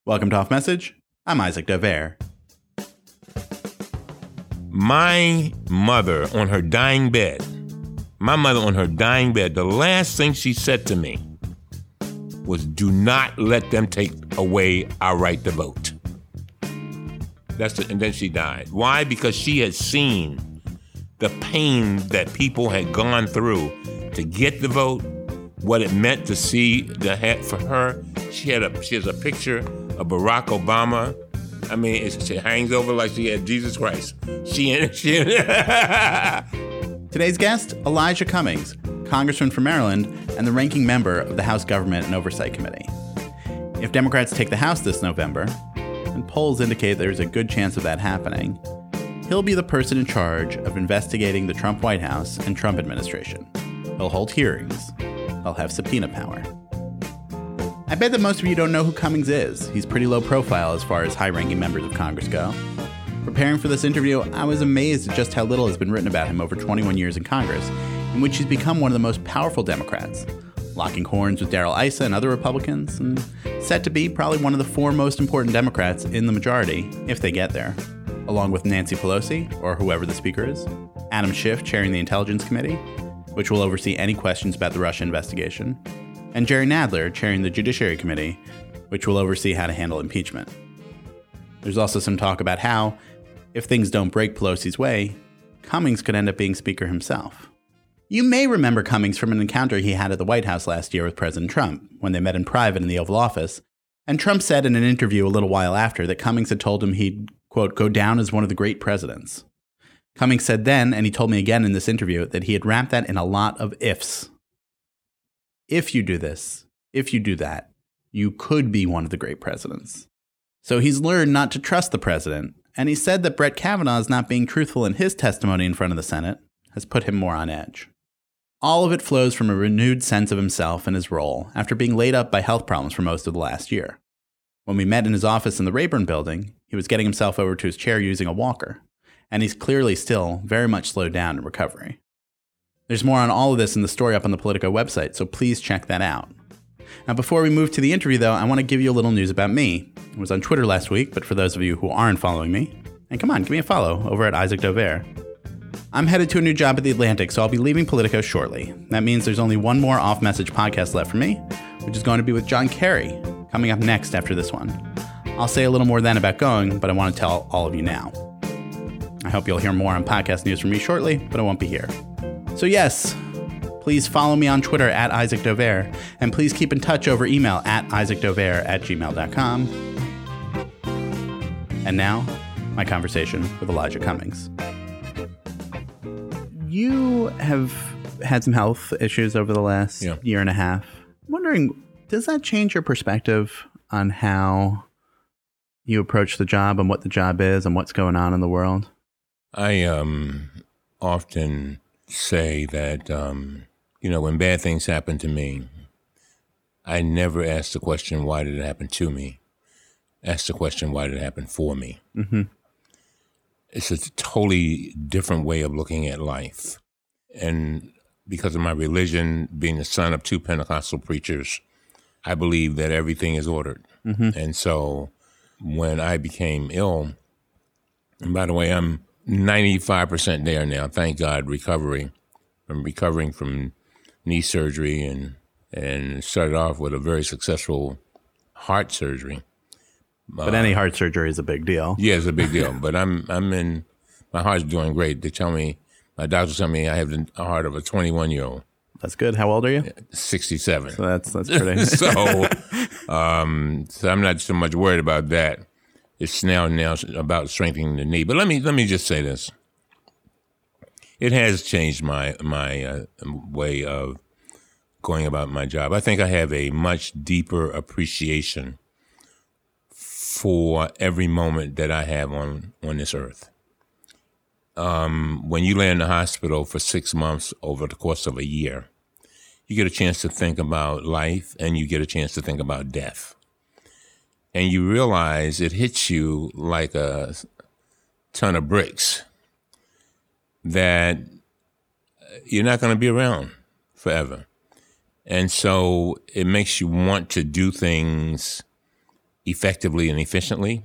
Welcome to Off Message. I'm Isaac Dover. My mother on her dying bed, the last thing she said to me was, do not let them take away our right to vote. And then she died. Why? Because she had seen the pain that people had gone through to get the vote, what it meant to see for her. She has a picture of Barack Obama. I mean, she hangs over like she had Jesus Christ. Today's guest, Elijah Cummings, congressman from Maryland and the ranking member of the House Government and Oversight Committee. If Democrats take the House this November, and polls indicate there's a good chance of that happening, he'll be the person in charge of investigating the Trump White House and Trump administration. He'll hold hearings. He'll have subpoena power. I bet that most of you don't know who Cummings is. He's pretty low profile as far as high-ranking members of Congress go. Preparing for this interview, I was amazed at just how little has been written about him over 21 years in Congress, in which he's become one of the most powerful Democrats, locking horns with Darrell Issa and other Republicans, and set to be probably one of the four most important Democrats in the majority, if they get there, along with Nancy Pelosi, or whoever the speaker is, Adam Schiff chairing the Intelligence Committee, which will oversee any questions about the Russia investigation, and Jerry Nadler chairing the Judiciary Committee, which will oversee how to handle impeachment. There's also some talk about how, if things don't break Pelosi's way, Cummings could end up being Speaker himself. You may remember Cummings from an encounter he had at the White House last year with President Trump, when they met in private in the Oval Office, and Trump said in an interview a little while after that Cummings had told him he'd, quote, go down as one of the great presidents. Cummings said then, and he told me again in this interview, that he had wrapped that in a lot of ifs. If you do this, if you do that, you could be one of the great presidents. So he's learned not to trust the president, and he said that Brett Kavanaugh's not being truthful in his testimony in front of the Senate has put him more on edge. All of it flows from a renewed sense of himself and his role after being laid up by health problems for most of the last year. When we met in his office in the Rayburn building, he was getting himself over to his chair using a walker, and he's clearly still very much slowed down in recovery. There's more on all of this in the story up on the Politico website, so please check that out. Now, before we move to the interview, though, I want to give you a little news about me. I was on Twitter last week, but for those of you who aren't following me, and come on, give me a follow over at Isaac Dover. I'm headed to a new job at The Atlantic, so I'll be leaving Politico shortly. That means there's only one more off-message podcast left for me, which is going to be with John Kerry, coming up next after this one. I'll say a little more then about going, but I want to tell all of you now. I hope you'll hear more on podcast news from me shortly, but I won't be here. So yes, please follow me on Twitter at Isaac Dover, and please keep in touch over email at isaacdover@gmail.com. And now, my conversation with Elijah Cummings. You have had some health issues over the last year and a half. I'm wondering, does that change your perspective on how you approach the job and what the job is and what's going on in the world? I often say that, when bad things happen to me, I never ask the question, why did it happen to me? Ask the question, why did it happen for me? Mm-hmm. It's a totally different way of looking at life. And because of my religion, being the son of two Pentecostal preachers, I believe that everything is ordered. Mm-hmm. And so when I became ill, and by the way, I'm 95% there now, thank God, recovering. I'm recovering from knee surgery and started off with a very successful heart surgery. But any heart surgery is a big deal. Yeah, it's a big deal. But my heart's doing great. My doctors tell me I have the heart of a 21-year-old. That's good. How old are you? 67. So that's pretty. So I'm not so much worried about that. It's now about strengthening the knee. But let me just say this. It has changed my way of going about my job. I think I have a much deeper appreciation for every moment that I have on this earth. When you lay in the hospital for 6 months over the course of a year, you get a chance to think about life and you get a chance to think about death. And you realize it hits you like a ton of bricks that you're not going to be around forever. And so it makes you want to do things effectively and efficiently.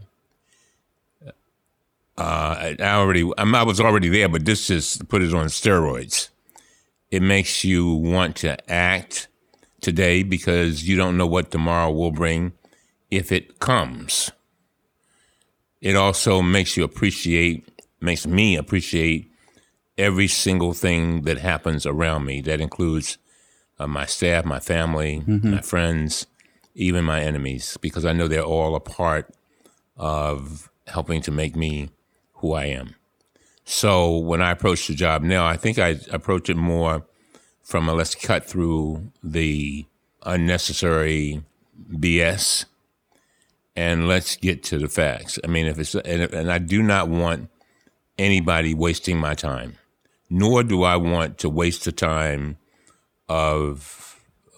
I was already there, but this just put it on steroids. It makes you want to act today because you don't know what tomorrow will bring if it comes. It also makes me appreciate every single thing that happens around me. That includes my staff, my family, my friends, even my enemies, because I know they're all a part of helping to make me who I am. So when I approach the job now, I think I approach it more from a let's cut through the unnecessary BS and let's get to the facts. I mean, and I do not want anybody wasting my time, nor do I want to waste the time of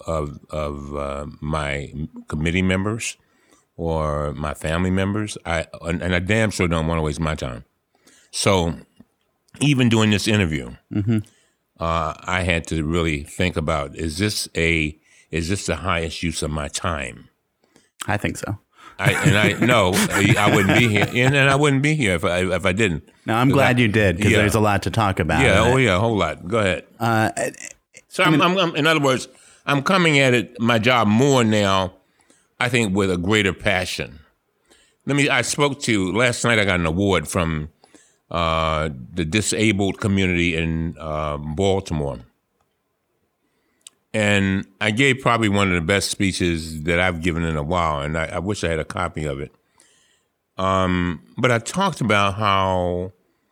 my committee members or my family members. And I damn sure don't want to waste my time. So even doing this interview, I had to really think about, is this the highest use of my time? I think so. I wouldn't be here, and I wouldn't be here if I didn't. No, I'm glad you did, because there's a lot to talk about. Yeah, a whole lot. Go ahead. So I'm, in other words, I'm coming at it, my job more now, I think, with a greater passion. Last night I got an award from the disabled community in Baltimore. And I gave probably one of the best speeches that I've given in a while, and I wish I had a copy of it. But I talked about how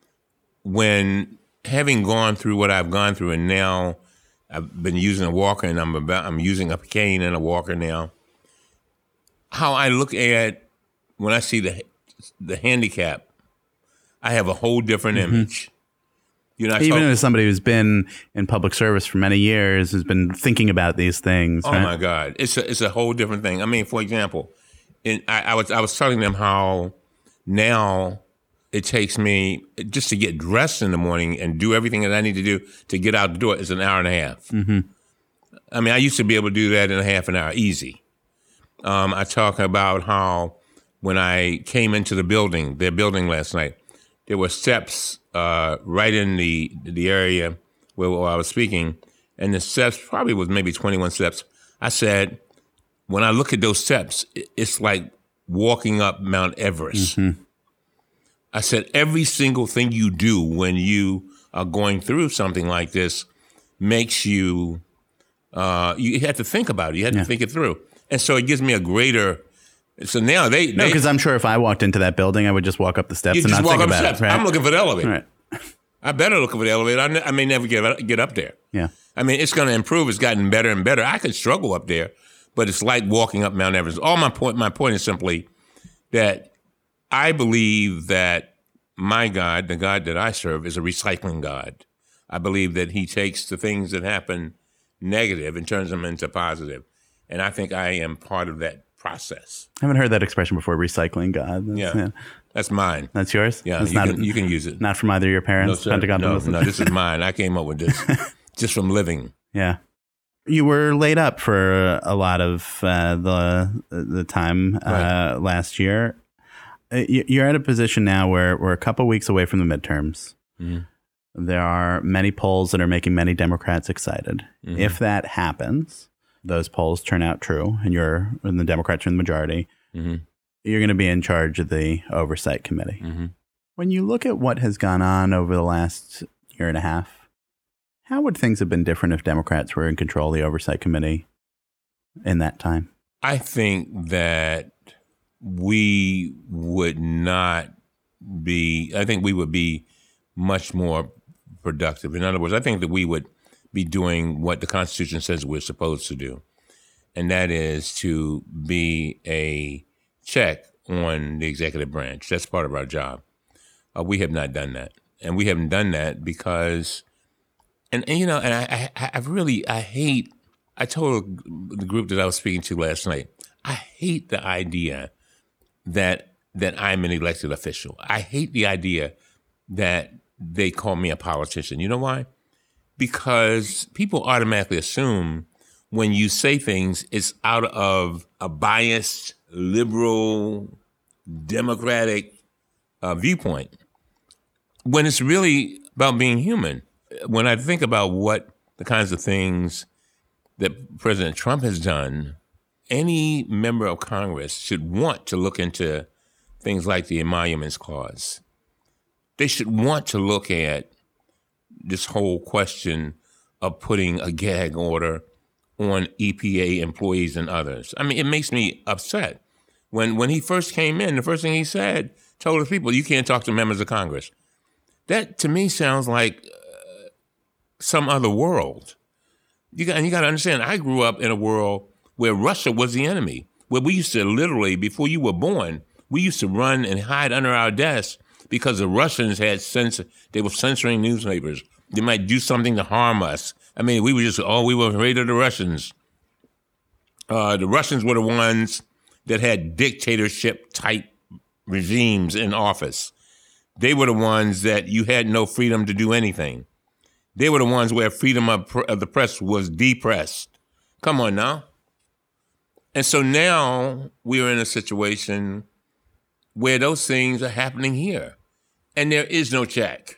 when having gone through what I've gone through, and now I've been using a walker, and I'm using a cane and a walker now, how I look at when I see the handicap, I have a whole different image. Even as somebody who's been in public service for many years, has been thinking about these things. Oh, right? My God. It's a whole different thing. I mean, for example, I was telling them how now it takes me just to get dressed in the morning and do everything that I need to do to get out the door is an hour and a half. I mean, I used to be able to do that in a half an hour, easy. I talk about how when I came into their building last night, there were steps right in the area where I was speaking, and the steps probably was maybe 21 steps. I said, when I look at those steps, it's like walking up Mount Everest. I said, every single thing you do when you are going through something like this makes you have to think about it. You have to think it through. And so it gives me a greater... So now they because I'm sure if I walked into that building, I would just walk up the steps and not think about it. Right? I'm looking for the elevator. Right. I better look for the elevator. I may never get up there. Yeah. I mean, it's going to improve. It's gotten better and better. I could struggle up there, but it's like walking up Mount Everest. My point is simply that I believe that my God, the God that I serve, is a recycling God. I believe that he takes the things that happen negative and turns them into positive. And I think I am part of that process. I haven't heard that expression before, recycling God. That's mine. That's yours? Yeah, you can use it. Not from either your parents? No, this is mine. I came up with this just from living. Yeah. You were laid up for a lot of the time last year. You're at a position now where we're a couple weeks away from the midterms. There are many polls that are making many Democrats excited. If that happens, those polls turn out true, and the Democrats are in the majority, you're going to be in charge of the Oversight Committee. When you look at what has gone on over the last year and a half, how would things have been different if Democrats were in control of the Oversight Committee in that time? I think that we would be much more productive. In other words, I think that we would be doing what the Constitution says we're supposed to do, and that is to be a check on the executive branch. That's part of our job. We have not done that, and we haven't done that because, I told the group that I was speaking to last night, I hate the idea that I'm an elected official. I hate the idea that they call me a politician. You know why? Because people automatically assume when you say things, it's out of a biased liberal, democratic viewpoint, when it's really about being human. When I think about what the kinds of things that President Trump has done, any member of Congress should want to look into things like the Emoluments Clause. They should want to look at this whole question of putting a gag order on EPA employees and others. I mean, it makes me upset. When he first came in, the first thing he said, told his people, you can't talk to members of Congress. That, to me, sounds like some other world. You got to understand, I grew up in a world where Russia was the enemy, where we used to literally, before you were born, we used to run and hide under our desks because the Russians they were censoring newspapers. They might do something to harm us. I mean, we were afraid of the Russians. The Russians were the ones that had dictatorship-type regimes in office. They were the ones that you had no freedom to do anything. They were the ones where freedom of the press was depressed. Come on now. And so now we are in a situation where those things are happening here, and there is no check.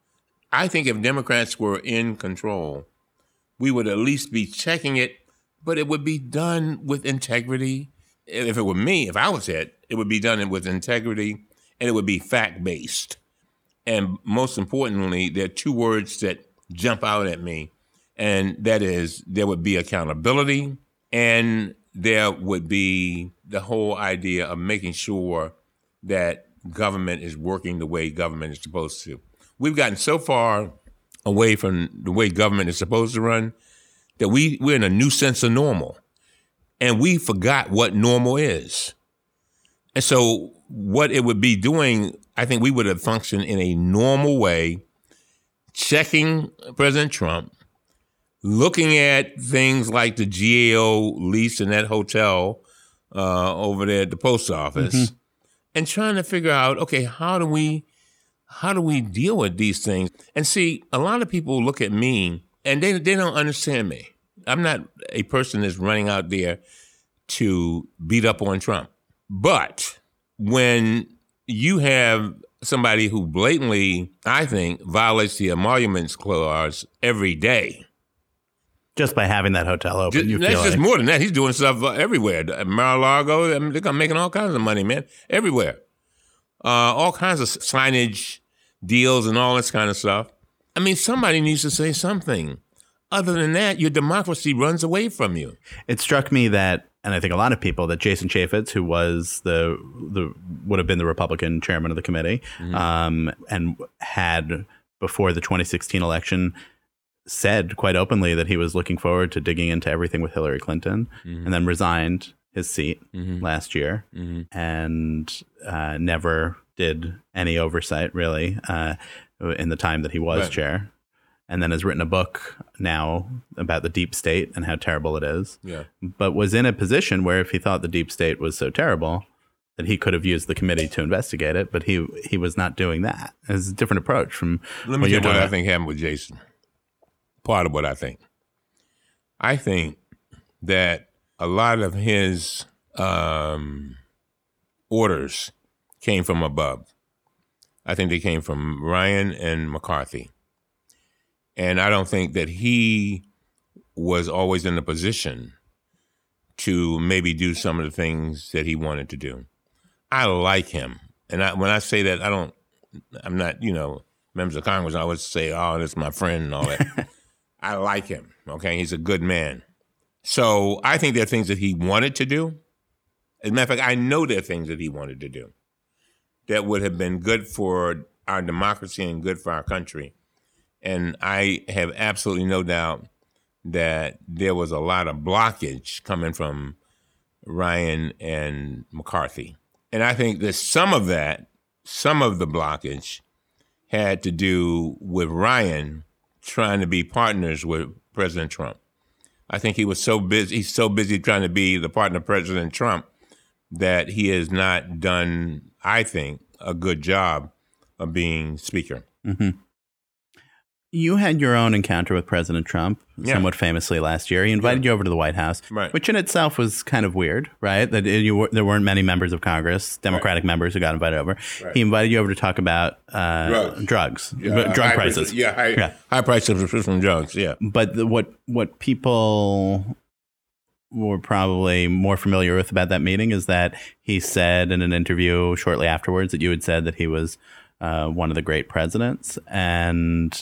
I think if Democrats were in control, we would at least be checking it, but it would be done with integrity. If it were me, if I was it would be done with integrity, and it would be fact-based. And most importantly, there are two words that jump out at me, and that is there would be accountability, and there would be the whole idea of making sure that government is working the way government is supposed to. We've gotten so far away from the way government is supposed to run that we're in a new sense of normal, and we forgot what normal is. And so what it would be doing, I think we would have functioned in a normal way, checking President Trump, looking at things like the GAO lease in that hotel over there at the post office, and trying to figure out, okay, how do we deal with these things? And see, a lot of people look at me and they don't understand me. I'm not a person that's running out there to beat up on Trump. But when you have somebody who blatantly, I think, violates the Emoluments Clause every day. Just by having that hotel open, that's just more than that. He's doing stuff everywhere. Mar-a-Lago, I mean, they're making all kinds of money, man, everywhere. All kinds of signage deals and all this kind of stuff. I mean, somebody needs to say something. Other than that, your democracy runs away from you. It struck me that, and I think a lot of people, that Jason Chaffetz, who was would have been the Republican chairman of the committee, and had before the 2016 election said quite openly that he was looking forward to digging into everything with Hillary Clinton, and then resigned his seat last year, and never did any oversight really in the time that he was chair. And then has written a book now about the deep state and how terrible it is. Yeah. But was in a position where if he thought the deep state was so terrible that he could have used the committee to investigate it, but he was not doing that. It's a different approach from Let me tell you what I think happened with Jason. Part of what I think. I think that a lot of his orders came from above. I think they came from Ryan and McCarthy. And I don't think that he was always in a position to maybe do some of the things that he wanted to do. I like him. And when I say that, I'm not, members of Congress, I always say, oh, that's my friend and all that. I like him, okay? He's a good man. So I think there are things that he wanted to do. As a matter of fact, I know there are things that he wanted to do that would have been good for our democracy and good for our country. And I have absolutely no doubt that there was a lot of blockage coming from Ryan and McCarthy. And I think that some of the blockage had to do with Ryan trying to be partners with President Trump. I think he's so busy trying to be the partner of President Trump that he has not done, I think, a good job of being speaker. You had your own encounter with President Trump, somewhat famously last year. He invited you over to the White House, which in itself was kind of weird, right? That there weren't many members of Congress, Democratic members who got invited over. Right. He invited you over to talk about drugs, drug prices. High prices of prescription drugs, But what people were probably more familiar with about that meeting is that he said in an interview shortly afterwards that you had said that he was one of the great presidents, and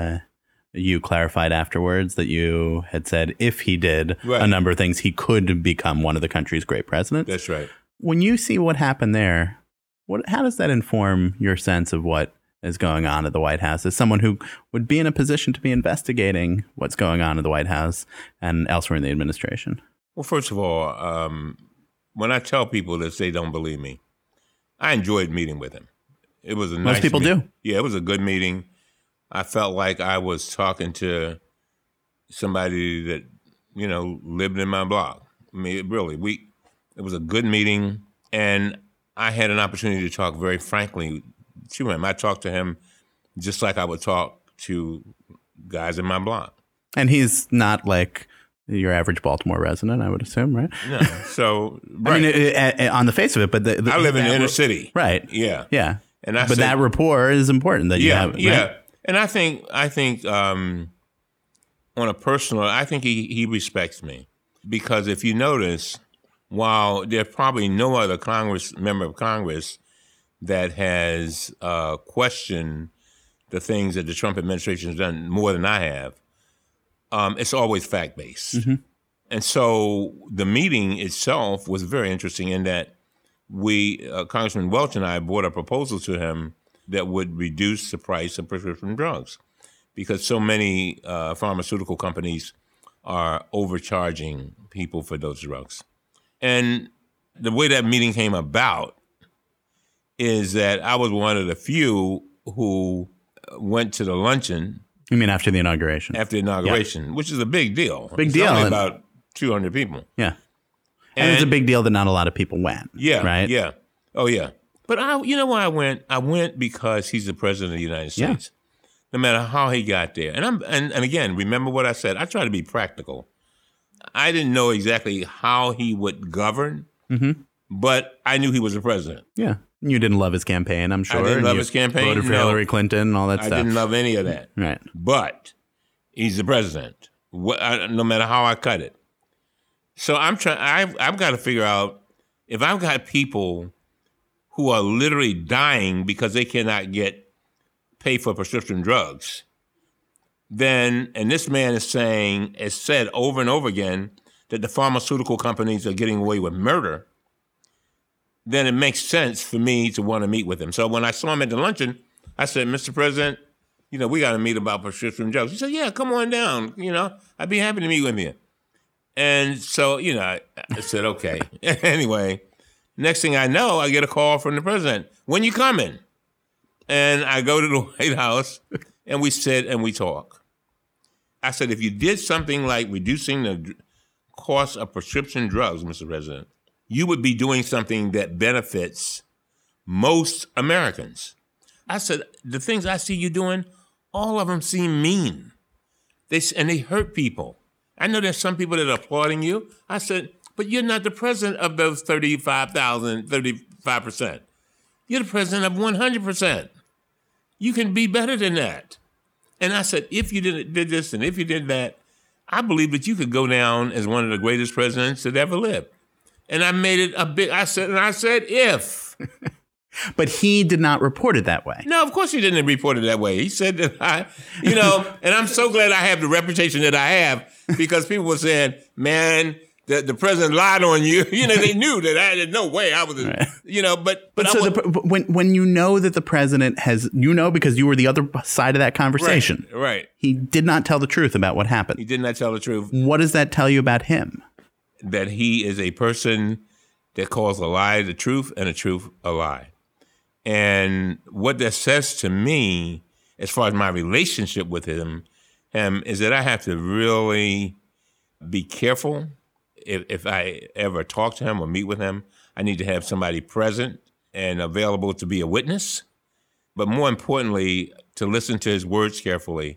you clarified afterwards that you had said if he did a number of things, he could become one of the country's great presidents. That's right. When you see what happened there, how does that inform your sense of what is going on at the White House as someone who would be in a position to be investigating what's going on at the White House and elsewhere in the administration? Well, first of all, when I tell people this, they don't believe me. I enjoyed meeting with him. It was a nice Most people meeting. do. Yeah, it was a good meeting. I felt like I was talking to somebody that, lived in my block. I mean, it was a good meeting, and I had an opportunity to talk very frankly to him. I talked to him just like I would talk to guys in my block. And he's not like your average Baltimore resident, I would assume, right? No. So, I mean, on the face of it, but I live in the inner city. Right. Yeah. Yeah. But that rapport is important that you have. Right? Yeah. And I think on a personal, I think he respects me, because if you notice, while there's probably no other member of Congress that has questioned the things that the Trump administration has done more than I have, it's always fact-based. Mm-hmm. And so the meeting itself was very interesting in that Congressman Welch and I brought a proposal to him that would reduce the price of prescription drugs, because so many pharmaceutical companies are overcharging people for those drugs. And the way that meeting came about is that I was one of the few who went to the luncheon. You mean after the inauguration? After the inauguration, which is a big deal. Big deal. Only about 200 people. Yeah. And it's a big deal that not a lot of people went. Yeah. Right? Yeah. Oh, yeah. But you know why I went? I went because he's the president of the United States. Yeah. No matter how he got there. And again, remember what I said. I try to be practical. I didn't know exactly how he would govern, but I knew he was the president. Yeah. You didn't love his campaign, I'm sure. I didn't love his campaign. Voted for Hillary Clinton and all that stuff. I didn't love any of that. Right. But he's the president, no matter how I cut it. So I've got to figure out, if I've got people who are literally dying because they cannot pay for prescription drugs, then, and this man is said over and over again that the pharmaceutical companies are getting away with murder, then it makes sense for me to want to meet with him. So when I saw him at the luncheon, I said, Mr. President, we got to meet about prescription drugs. He said, yeah, come on down. I'd be happy to meet with you. And so, I said, okay. Anyway, next thing I know, I get a call from the president. When you coming? And I go to the White House, and we sit and we talk. I said, if you did something like reducing the cost of prescription drugs, Mr. President, you would be doing something that benefits most Americans. I said, the things I see you doing, all of them seem mean. And they hurt people. I know there's some people that are applauding you. I said, but you're not the president of those 35%. You're the president of 100%. You can be better than that. And I said, if you did this and if you did that, I believe that you could go down as one of the greatest presidents that ever lived. And I made it I said if. But he did not report it that way. No, of course he didn't report it that way. He said that and I'm so glad I have the reputation that I have, because people were saying, man, the president lied on you. They knew that I had no way I was, right. But so when you know that the president has, because you were the other side of that conversation. Right. He did not tell the truth about what happened. He did not tell the truth. What does that tell you about him? That he is a person that calls a lie the truth and a truth a lie. And what that says to me, as far as my relationship with him is that I have to really be careful. If I ever talk to him or meet with him, I need to have somebody present and available to be a witness. But more importantly, to listen to his words carefully,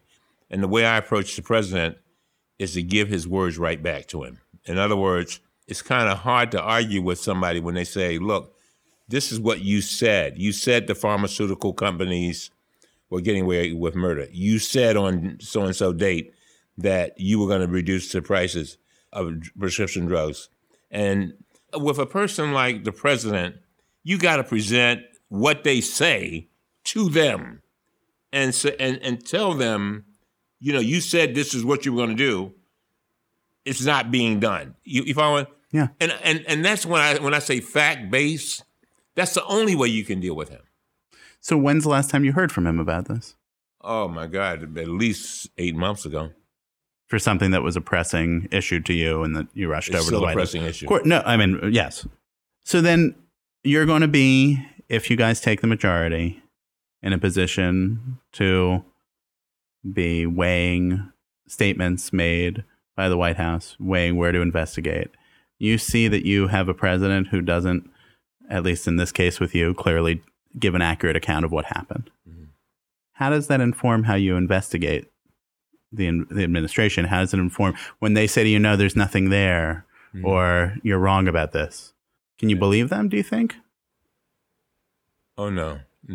And the way I approach the president is to give his words right back to him. In other words, it's kind of hard to argue with somebody when they say, look, this is what you said. You said the pharmaceutical companies were getting away with murder. You said on so-and-so date that you were going to reduce the prices of prescription drugs. And with a person like the president, you got to present what they say to them and tell them, you said this is what you were going to do. It's not being done. You follow? Yeah. And that's when I say fact-based, that's the only way you can deal with him. So when's the last time you heard from him about this? Oh, my God, at least 8 months ago. For something that was a pressing issue to you and that you rushed over to the White House. Still a pressing issue. No, I mean, yes. So then you're going to be, if you guys take the majority, in a position to be weighing statements made by the White House, weighing where to investigate. You see that you have a president who doesn't, at least in this case with you, clearly give an accurate account of what happened. Mm-hmm. How does that inform how you investigate the administration? How does it inform when they say to you, no, there's nothing there, mm-hmm. or you're wrong about this? Can you believe them, do you think? Oh, no.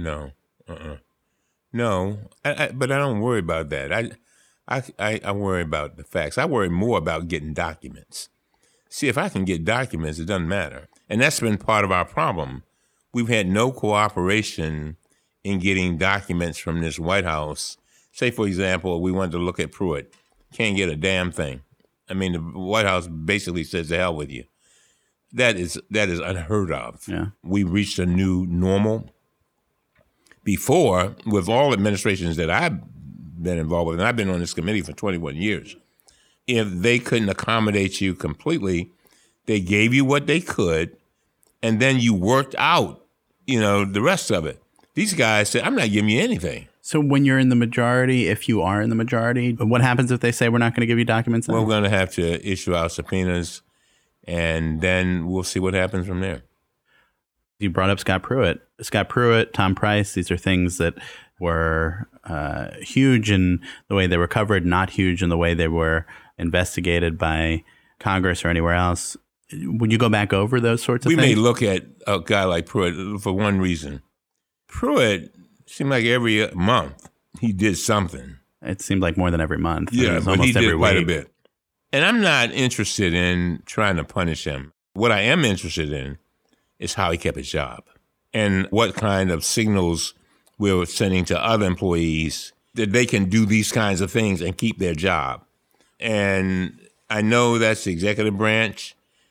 No, but I don't worry about that. I worry about the facts. I worry more about getting documents. See, if I can get documents, it doesn't matter. And that's been part of our problem. We've had no cooperation in getting documents from this White House. Say, for example, we wanted to look at Pruitt. Can't get a damn thing. I mean, the White House basically says, to hell with you. That is unheard of. Yeah. We reached a new normal. Before, with all administrations that I've been involved with, and I've been on this committee for 21 years, if they couldn't accommodate you completely, they gave you what they could, and then you worked out, the rest of it. These guys said, I'm not giving you anything. So when you're in the majority, if you are in the majority, what happens if they say we're not going to give you documents? Well, we're going to have to issue our subpoenas, and then we'll see what happens from there. You brought up Scott Pruitt. Scott Pruitt, Tom Price, these are things that were huge in the way they were covered, not huge in the way they were investigated by Congress or anywhere else. Would you go back over those sorts of things? We may look at a guy like Pruitt for one reason. Pruitt seemed like every month he did something. It seemed like more than every month. Yeah, but he did quite a bit. And I'm not interested in trying to punish him. What I am interested in is how he kept his job and what kind of signals we're sending to other employees that they can do these kinds of things and keep their job. And I know that's the executive branch,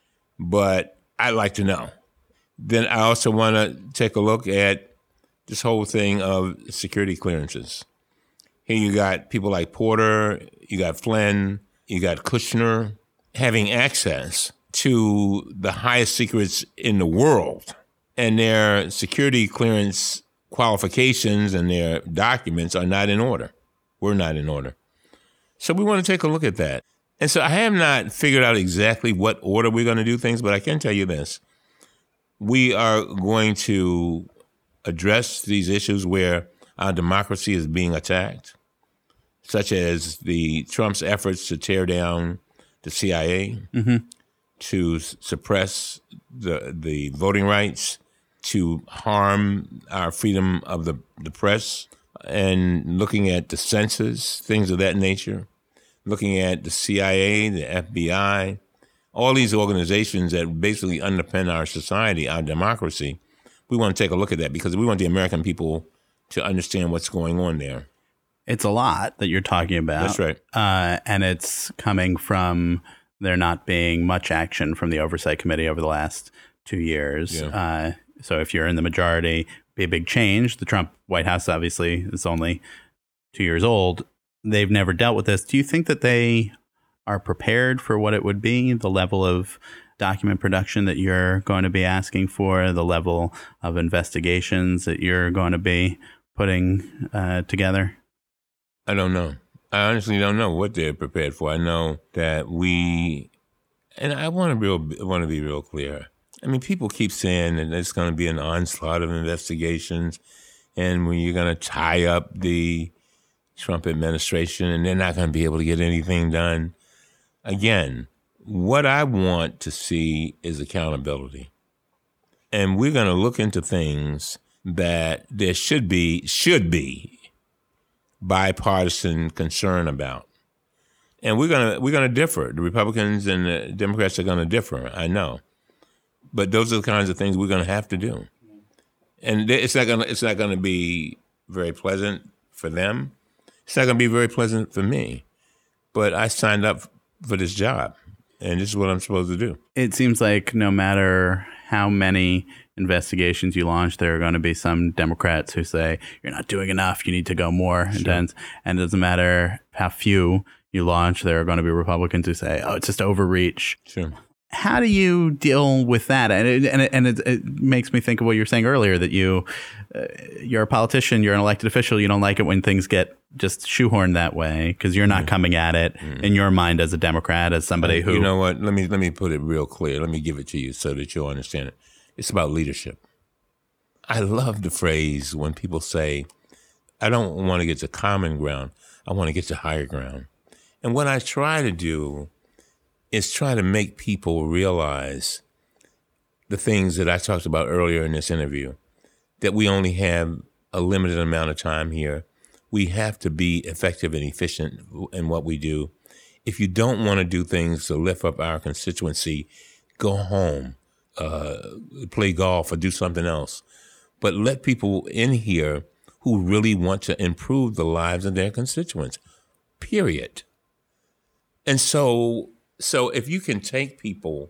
but I'd like to know. Then I also want to take a look at this whole thing of security clearances. Here you got people like Porter, you got Flynn, you got Kushner having access to the highest secrets in the world, and their security clearance qualifications and their documents are not in order. We're not in order. So we want to take a look at that. And so I have not figured out exactly what order we're going to do things, but I can tell you this. We are going to address these issues where our democracy is being attacked, such as the Trump's efforts to tear down the CIA, mm-hmm. to suppress the voting rights, to harm our freedom of the press, and looking at the census, things of that nature, looking at the CIA, the FBI, all these organizations that basically underpin our society, our democracy. We want to take a look at that because we want the American people to understand what's going on there. It's a lot that you're talking about. That's right. And it's coming from there not being much action from the Oversight Committee over the last 2 years. Yeah. So if you're in the majority, be a big change. The Trump White House obviously is only 2 years old. They've never dealt with this. Do you think that they are prepared for what it would be, the level of document production that you're going to be asking for, the level of investigations that you're going to be putting together? I don't know. I honestly don't know what they're prepared for. I know that and I want to be real clear. I mean, people keep saying that there's going to be an onslaught of investigations, and when you're going to tie up the Trump administration, and they're not going to be able to get anything done. Again, what I want to see is accountability. And we're going to look into things that there should be bipartisan concern about. And we're going to differ. The Republicans and the Democrats are going to differ, I know. But those are the kinds of things we're going to have to do. And it's not going to be very pleasant for them. It's not going to be very pleasant for me. But I signed up for this job, and this is what I'm supposed to do. It seems like no matter how many investigations you launch, there are going to be some Democrats who say, you're not doing enough, you need to go more intense. And it doesn't matter how few you launch, there are going to be Republicans who say, oh, it's just overreach. Sure. How do you deal with that? And it makes me think of what you were saying earlier, that you're a politician, you're an elected official, you don't like it when things get just shoehorned that way because you're not coming at it in your mind as a Democrat, as somebody who... You know what? Let me put it real clear. Let me give it to you so that you'll understand it. It's about leadership. I love the phrase when people say, I don't want to get to common ground, I want to get to higher ground. And what I try to do is try to make people realize the things that I talked about earlier in this interview, that we only have a limited amount of time here. We have to be effective and efficient in what we do. If you don't want to do things to lift up our constituency, go home, play golf or do something else. But let people in here who really want to improve the lives of their constituents, period. And so if you can take people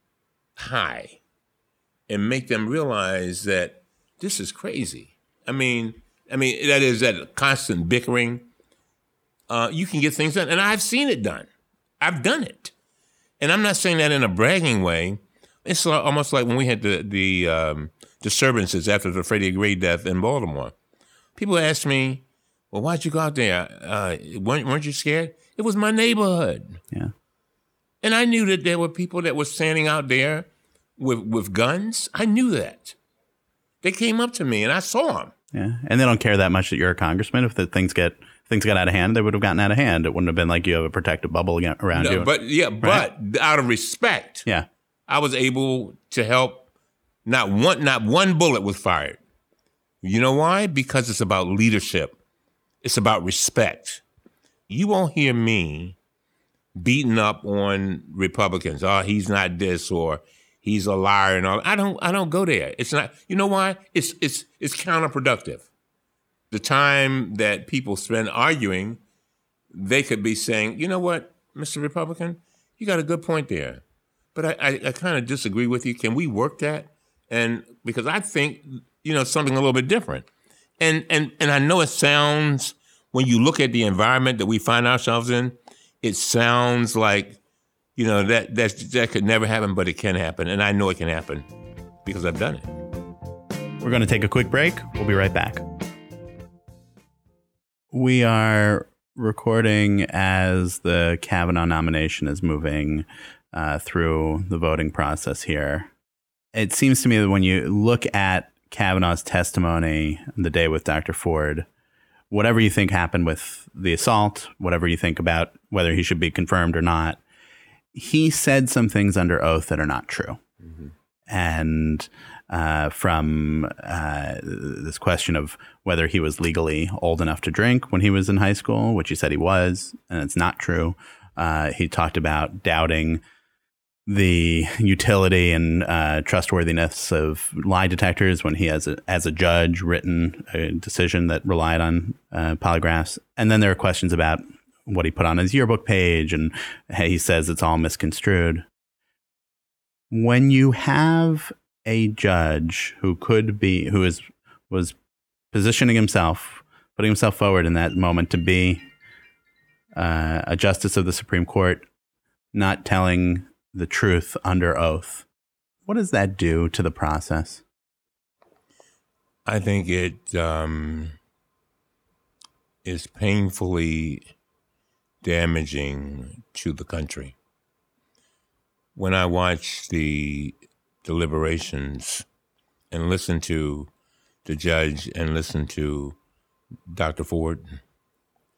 high and make them realize that this is crazy. I mean, that is that constant bickering. You can get things done. And I've seen it done. I've done it. And I'm not saying that in a bragging way. It's almost like when we had the disturbances after the Freddie Gray death in Baltimore. People asked me, well, why'd you go out there? Weren't you scared? It was my neighborhood. Yeah. And I knew that there were people that were standing out there with guns. I knew that. They came up to me and I saw them. Yeah. And they don't care that much that you're a congressman. If things got out of hand, they would have gotten out of hand. It wouldn't have been like you have a protective bubble around you. But out of respect, I was able to help. Not one bullet was fired. You know why? Because it's about leadership. It's about respect. You won't hear me beating up on Republicans. Oh, he's not this, or he's a liar and all. I don't go there. It's not. You know why? It's counterproductive. The time that people spend arguing, they could be saying, you know what, Mr. Republican, you got a good point there, but I kind of disagree with you. Can we work that? And because I think something a little bit different. And I know it sounds, when you look at the environment that we find ourselves in, it sounds like, that could never happen, but it can happen. And I know it can happen because I've done it. We're going to take a quick break. We'll be right back. We are recording as the Kavanaugh nomination is moving through the voting process here. It seems to me that when you look at Kavanaugh's testimony the day with Dr. Ford, whatever you think happened with the assault, whatever you think about whether he should be confirmed or not, he said some things under oath that are not true. Mm-hmm. And from this question of whether he was legally old enough to drink when he was in high school, which he said he was, and it's not true. He talked about doubting the utility and trustworthiness of lie detectors when he has, as a judge, written a decision that relied on polygraphs. And then there are questions about what he put on his yearbook page, and he says it's all misconstrued. When you have a judge who was positioning himself, putting himself forward in that moment to be a justice of the Supreme Court, not telling the truth under oath, what does that do to the process? I think it is painfully damaging to the country. When I watch the deliberations and listen to the judge and listen to Dr. Ford,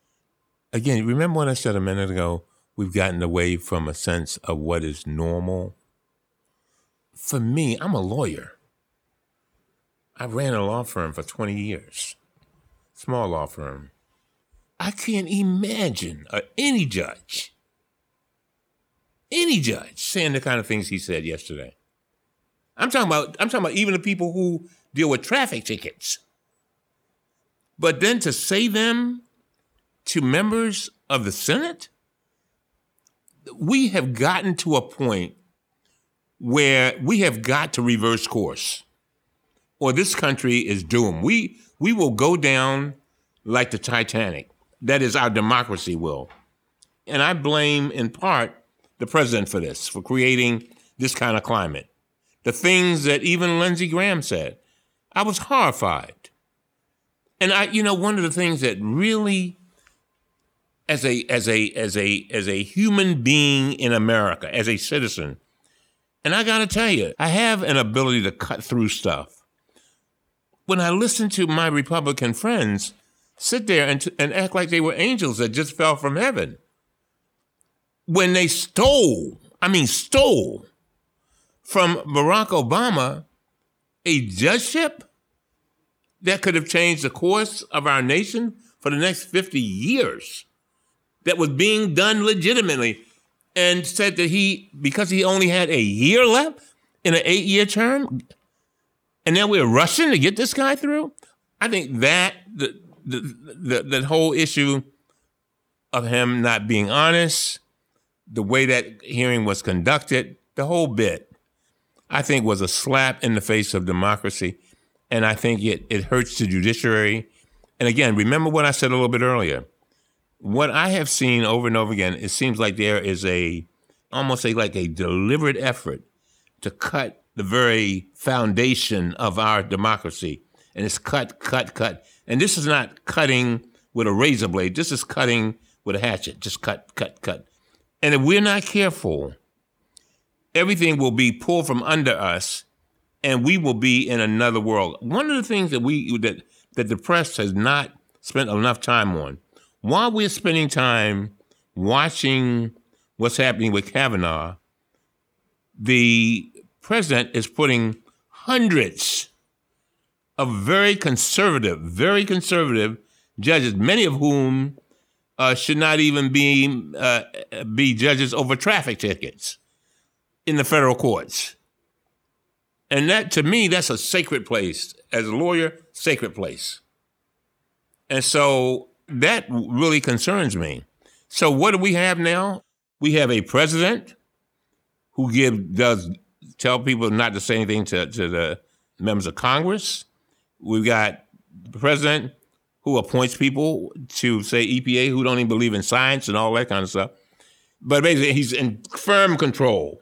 Again, remember when I said a minute ago, we've gotten away from a sense of what is normal? For me, I'm a lawyer. I ran a law firm for 20 years, small law firm. I can't imagine any judge saying the kind of things he said yesterday. I'm talking about even the people who deal with traffic tickets. But then to say them to members of the Senate, we have gotten to a point where we have got to reverse course, or this country is doomed. We will go down like the Titanic. That is, our democracy will. And I blame, in part, the president for this, for creating this kind of climate. The things that even Lindsey Graham said, I was horrified. And one of the things that really, as a human being in America, as a citizen, and I got to tell you, I have an ability to cut through stuff. When I listen to my Republican friends sit there and act like they were angels that just fell from heaven, when they stole from Barack Obama a judgeship that could have changed the course of our nation for the next 50 years, that was being done legitimately, and said that because he only had a year left in an 8-year term, and now we're rushing to get this guy through. I think that the whole issue of him not being honest, the way that hearing was conducted, the whole bit, I think was a slap in the face of democracy. And I think it hurts the judiciary. And again, remember what I said a little bit earlier. What I have seen over and over again, it seems like there is almost like a deliberate effort to cut the very foundation of our democracy. And it's cut. And this is not cutting with a razor blade. This is cutting with a hatchet. Just cut. And if we're not careful, everything will be pulled from under us, and we will be in another world. One of the things that the press has not spent enough time on, while we're spending time watching what's happening with Kavanaugh, the president is putting hundreds of very conservative judges, many of whom should not even be judges over traffic tickets, in the federal courts. And that, to me, that's a sacred place. As a lawyer, sacred place. And so that really concerns me. So what do we have now? We have a president who does tell people not to say anything to the members of Congress. We've got the president who appoints people to, say, EPA, who don't even believe in science and all that kind of stuff. But basically, he's in firm control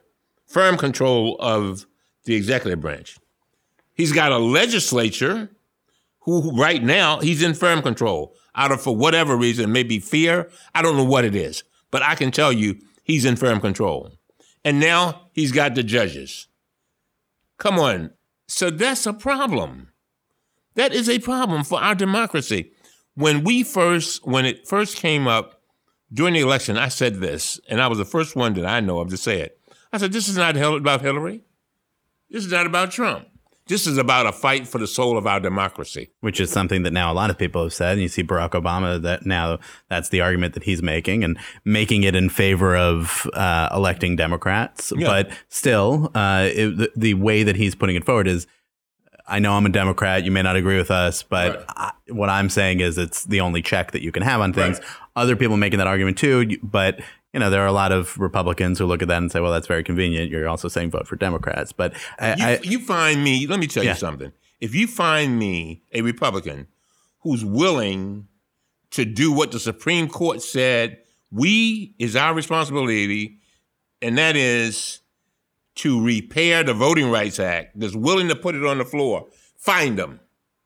of the executive branch. He's got a legislature who right now, he's in firm control. For whatever reason, maybe fear, I don't know what it is. But I can tell you, he's in firm control. And now he's got the judges. Come on. So that's a problem. That is a problem for our democracy. When it first came up during the election, I said this, and I was the first one that I know of to say it. I said, this is not about Hillary. This is not about Trump. This is about a fight for the soul of our democracy. Which is something that now a lot of people have said. And you see Barack Obama, that now that's the argument that he's making, and making it in favor of electing Democrats. Yeah. But still, the way that he's putting it forward is, I know I'm a Democrat. You may not agree with us, but right. What I'm saying is it's the only check that you can have on things. Right. Other people making that argument too, but there are a lot of Republicans who look at that and say, well, that's very convenient. You're also saying vote for Democrats. But you find me, let me tell you something. If you find me a Republican who's willing to do what the Supreme Court said is our responsibility, and that is to repair the Voting Rights Act, that's willing to put it on the floor, find them.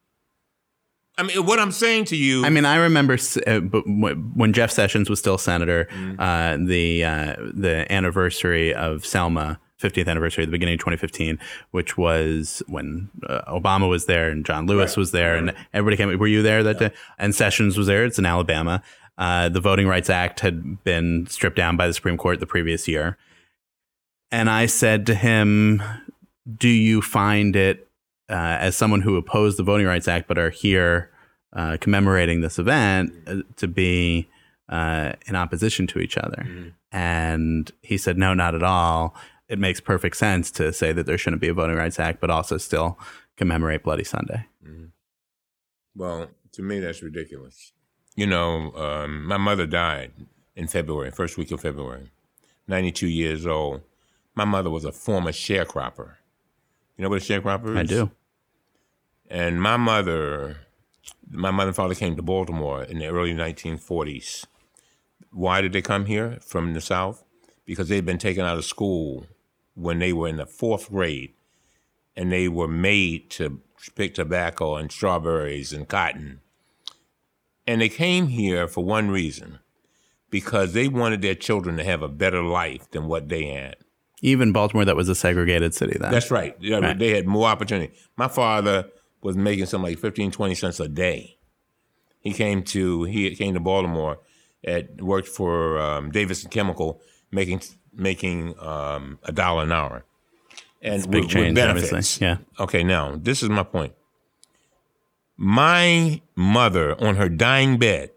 I mean, what I'm saying to you... I remember when Jeff Sessions was still senator, the anniversary of Selma, 50th anniversary at the beginning of 2015, which was when Obama was there and John Lewis was there and everybody came. Were you there that day? And Sessions was there. It's in Alabama. The Voting Rights Act had been stripped down by the Supreme Court the previous year. And I said to him, do you find it, as someone who opposed the Voting Rights Act but are here commemorating this event, to be in opposition to each other? Mm-hmm. And he said, no, not at all. It makes perfect sense to say that there shouldn't be a Voting Rights Act, but also still commemorate Bloody Sunday. Mm-hmm. Well, to me, that's ridiculous. You know, my mother died in February, first week of February, 92 years old. My mother was a former sharecropper. You know what a sharecropper is? I do. And my mother and father came to Baltimore in the early 1940s. Why did they come here from the South? Because they'd been taken out of school when they were in the 4th grade, and they were made to pick tobacco and strawberries and cotton. And they came here for one reason, because they wanted their children to have a better life than what they had. Even Baltimore, that was a segregated city then. That's right. Yeah, right. They had more opportunity. My father was making something like 15, 20 cents a day. He came to Baltimore, worked for Davidson Chemical, making $1 an hour. And it's big change, with benefits. Obviously. Yeah. Okay, now, this is my point. My mother on her dying bed,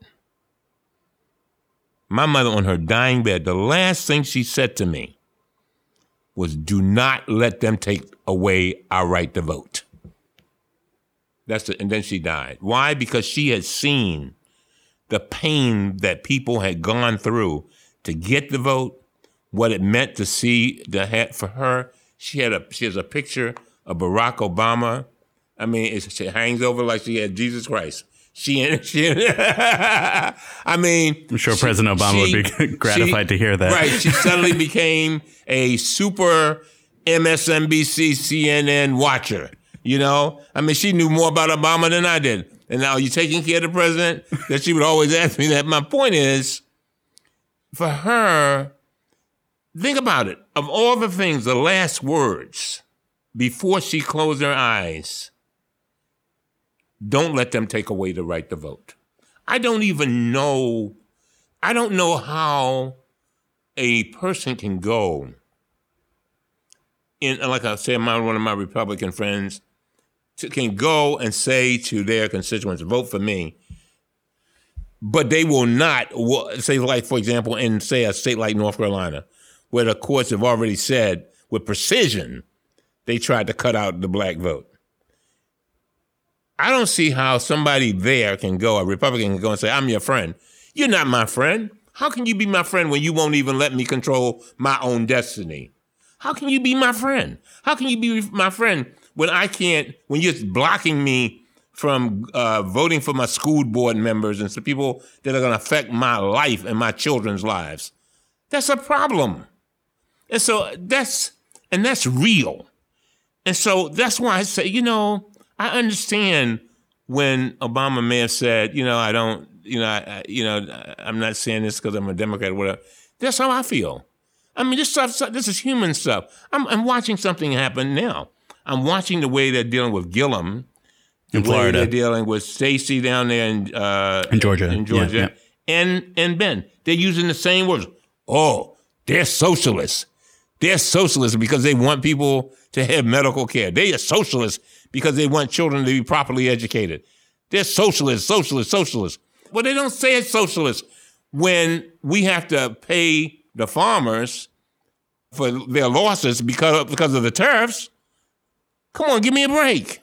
the last thing she said to me was, do not let them take away our right to vote. And then she died. Why? Because she had seen the pain that people had gone through to get the vote, what it meant to see for her. She has a picture of Barack Obama. I mean, it hangs over like she had Jesus Christ. I mean, I'm sure President Obama would be gratified to hear that. Right. She suddenly became a super MSNBC, CNN watcher. You know, I mean, she knew more about Obama than I did. And now, are you taking care of the president? That she would always ask me that. My point is, for her, think about it. Of all the things, the last words before she closed her eyes, don't let them take away the right to vote. I don't know how a person can go in, like I say, one of my Republican friends can go and say to their constituents, vote for me, but they will not, say, like, for example, in, say, a state like North Carolina, where the courts have already said with precision they tried to cut out the black vote. I don't see how somebody there can go, a Republican can go and say, I'm your friend. You're not my friend. How can you be my friend when you won't even let me control my own destiny? How can you be my friend? How can you be my friend when when you're blocking me from voting for my school board members and some people that are going to affect my life and my children's lives? That's a problem. And so that's real. And so that's why I say, I understand when Obama may have said, I'm not saying this because I'm a Democrat or whatever. That's how I feel. I mean, this is human stuff. I'm watching something happen now. I'm watching the way they're dealing with Gillum, in Florida. They're dealing with Stacey down there in Georgia, yeah. And Ben. They're using the same words. Oh, they're socialists. They're socialists because they want people to have medical care. They are socialists because they want children to be properly educated. They're socialists. Well, they don't say it's socialist when we have to pay the farmers for their losses because of the tariffs. Come on, give me a break.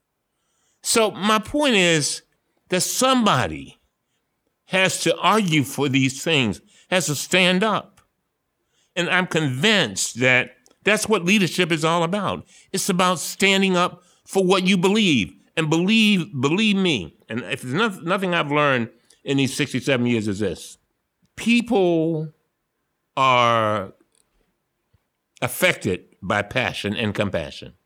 So my point is that somebody has to argue for these things, has to stand up. And I'm convinced that that's what leadership is all about. It's about standing up for what you believe. And believe me, and if there's nothing I've learned in these 67 years is this. People are affected by passion and compassion.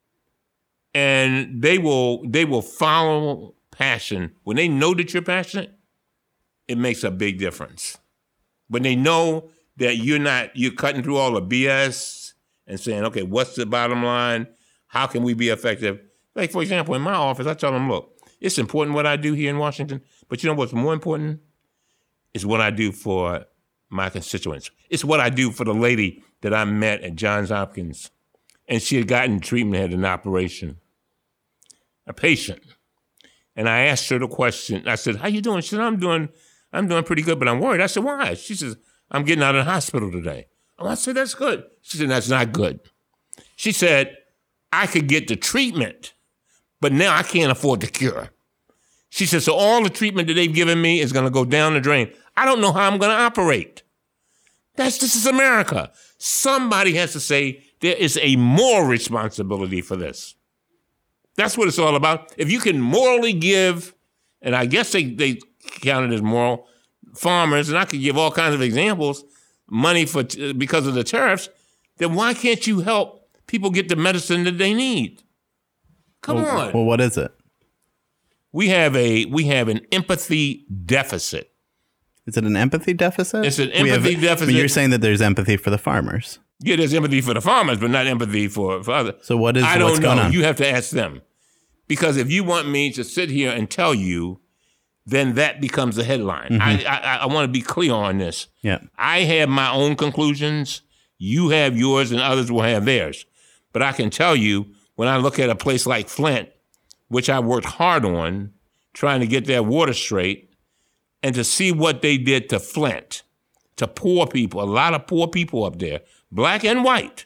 And they will follow passion. When they know that you're passionate, it makes a big difference. When they know that you're cutting through all the BS and saying, okay, what's the bottom line? How can we be effective? Like, for example, in my office, I tell them, look, it's important what I do here in Washington, but you know what's more important? is what I do for my constituents. It's what I do for the lady that I met at Johns Hopkins, and she had gotten treatment, had an operation, a patient. And I asked her the question. I said, how you doing? She said, I'm doing pretty good, but I'm worried. I said, why? She says, I'm getting out of the hospital today. Oh, I said, that's good. She said, that's not good. She said, I could get the treatment, but now I can't afford the cure. She said, so all the treatment that they've given me is going to go down the drain. I don't know how I'm going to operate. This is America. Somebody has to say there is a moral responsibility for this. That's what it's all about. If you can morally give, and I guess they count it as moral, farmers, and I could give all kinds of examples, money because of the tariffs, then why can't you help people get the medicine that they need? Come on. Well, what is it? We have an empathy deficit. Is it an empathy deficit? It's an empathy deficit. But you're saying that there's empathy for the farmers. Yeah, there's empathy for the farmers, but not empathy for others. So what's going on? I don't know. You have to ask them. Because if you want me to sit here and tell you, then that becomes a headline. Mm-hmm. I want to be clear on this. Yeah. I have my own conclusions. You have yours, and others will have theirs. But I can tell you, when I look at a place like Flint, which I worked hard on, trying to get their water straight, and to see what they did to Flint, to poor people, a lot of poor people up there, black and white.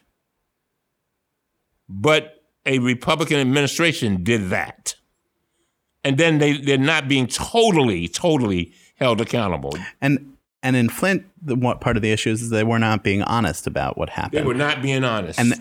But a Republican administration did that. And then they're not being totally held accountable. And in Flint, what part of the issue is they were not being honest about what happened. They were not being honest. I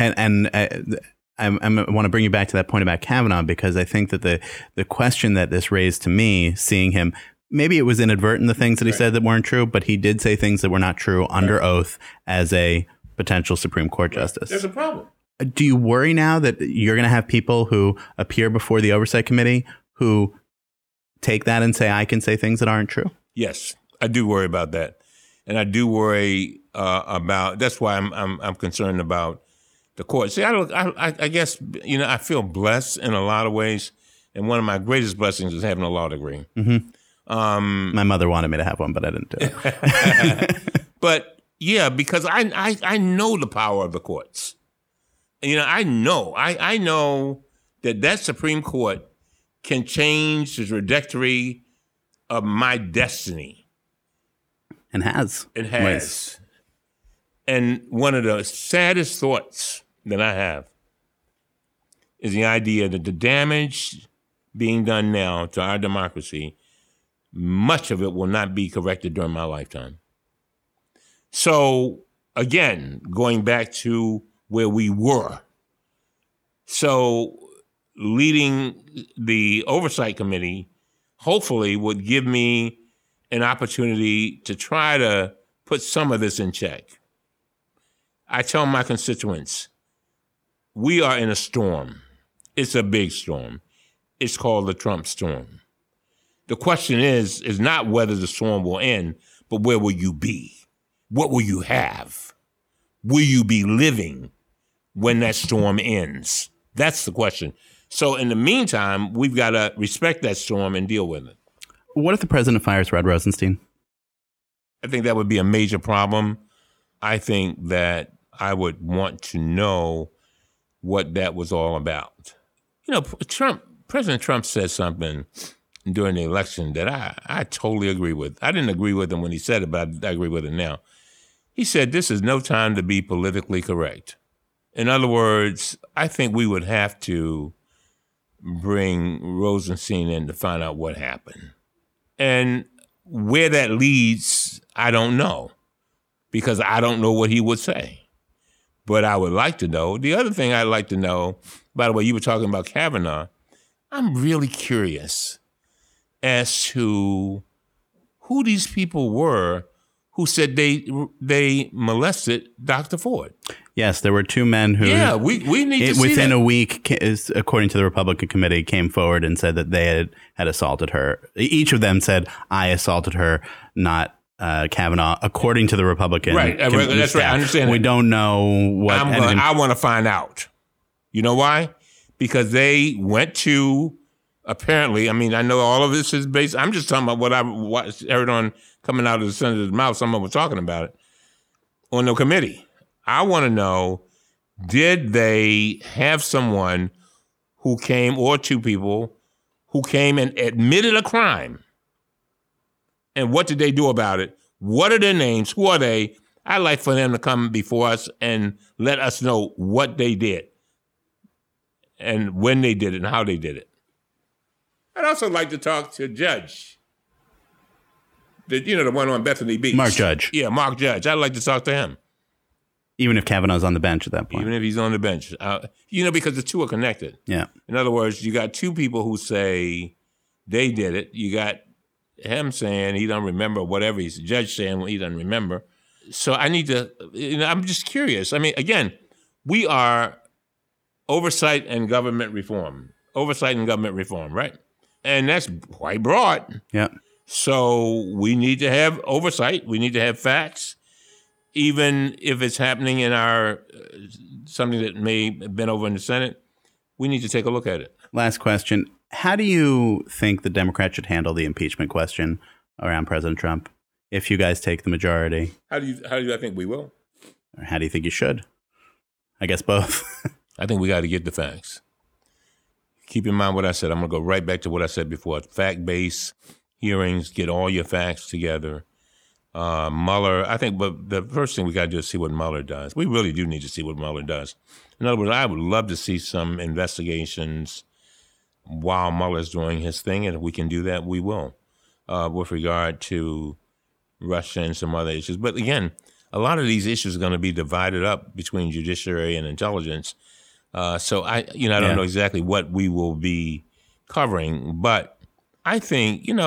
want to bring you back to that point about Kavanaugh, because I think that the question that this raised to me, seeing him, maybe it was inadvertent, the things that he said that weren't true, but he did say things that were not true under oath as a potential Supreme Court justice. There's a problem. Do you worry now that you're going to have people who appear before the Oversight Committee who take that and say, I can say things that aren't true? Yes, I do worry about that. And I do worry about, that's why I'm concerned about the court. See, I guess, I feel blessed in a lot of ways. And one of my greatest blessings is having a law degree. Mm-hmm. My mother wanted me to have one, but I didn't do it. But yeah, because I know the power of the courts. I know that Supreme Court can change the trajectory of my destiny. And has. It has. Ways. And one of the saddest thoughts that I have is the idea that the damage being done now to our democracy, much of it will not be corrected during my lifetime. So, again, going back to where we were. So leading the Oversight Committee hopefully would give me an opportunity to try to put some of this in check. I tell my constituents, we are in a storm. It's a big storm. It's called the Trump storm. The question is not whether the storm will end, but where will you be? What will you have? Will you be living when that storm ends? That's the question. So in the meantime, we've got to respect that storm and deal with it. What if the president fires Rod Rosenstein? I think that would be a major problem. I think that I would want to know what that was all about. President Trump said something during the election that I totally agree with. I didn't agree with him when he said it, but I agree with it now. He said, this is no time to be politically correct. In other words, I think we would have to bring Rosenstein in to find out what happened. And where that leads, I don't know, because I don't know what he would say. But I would like to know. The other thing I'd like to know, by the way, you were talking about Kavanaugh. I'm really curious as to who these people were who said they molested Dr. Ford. Yes, there were two men who, we need to see within that. a week, according to the Republican committee, came forward and said that they had assaulted her. Each of them said, I assaulted her, not Kavanaugh, according to the Republican Right, that's right, I understand. We don't know what. I want to find out. You know why? Because they went to apparently, I mean, I know all of this is based. I'm just talking about what I heard on coming out of the senator's mouth. Someone was talking about it on the committee. I want to know, did they have someone who came, or two people who came and admitted a crime? And what did they do about it? What are their names? Who are they? I'd like for them to come before us and let us know what they did and when they did it and how they did it. I'd also like to talk to Judge, the one on Bethany Beach. Mark Judge. Yeah, Mark Judge. I'd like to talk to him. Even if Kavanaugh's on the bench at that point. Even if he's on the bench. Because the two are connected. Yeah. In other words, you got two people who say they did it. You got him saying he don't remember, whatever he's, the judge saying he doesn't remember. So I need to, I'm just curious. I mean, again, we are oversight and government reform, right? And that's quite broad. Yeah. So we need to have oversight. We need to have facts, even if it's happening in our something that may have been over in the Senate. We need to take a look at it. Last question. How do you think the Democrats should handle the impeachment question around President Trump if you guys take the majority? How do I think we will? Or how do you think you should? I guess both. I think we got to get the facts. Keep in mind what I said. I'm going to go right back to what I said before. Fact-based hearings, get all your facts together. Mueller, I think, but the first thing we got to do is see what Mueller does. We really do need to see what Mueller does. In other words, I would love to see some investigations while Mueller's doing his thing, and if we can do that, we will, with regard to Russia and some other issues. But again, a lot of these issues are going to be divided up between judiciary and intelligence. So I don't know exactly what we will be covering, but I think, we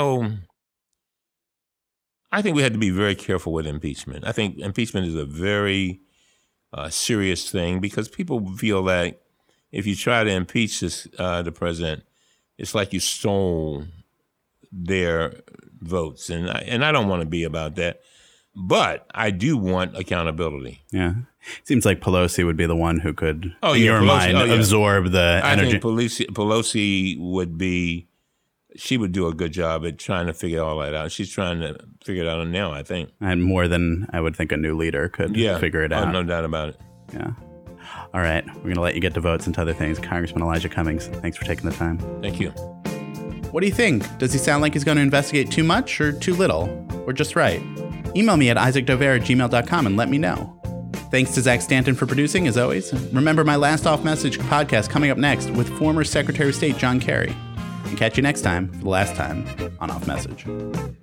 have to be very careful with impeachment. I think impeachment is a very serious thing because people feel that if you try to impeach the president, it's like you stole their votes. And I don't want to be about that. But I do want accountability. Yeah. Seems like Pelosi would be the one who could, absorb the energy. I think Pelosi would be, she would do a good job at trying to figure all that out. She's trying to figure it out now, I think. And more than I would think a new leader could figure it out. No doubt about it. Yeah. All right. We're going to let you get to votes and to other things. Congressman Elijah Cummings, thanks for taking the time. Thank you. What do you think? Does he sound like he's going to investigate too much or too little? Or just right? Email me at isaacdover@gmail.com and let me know. Thanks to Zach Stanton for producing, as always. Remember my Last Off Message podcast coming up next with former Secretary of State John Kerry. And catch you next time, for the last time, on Off Message.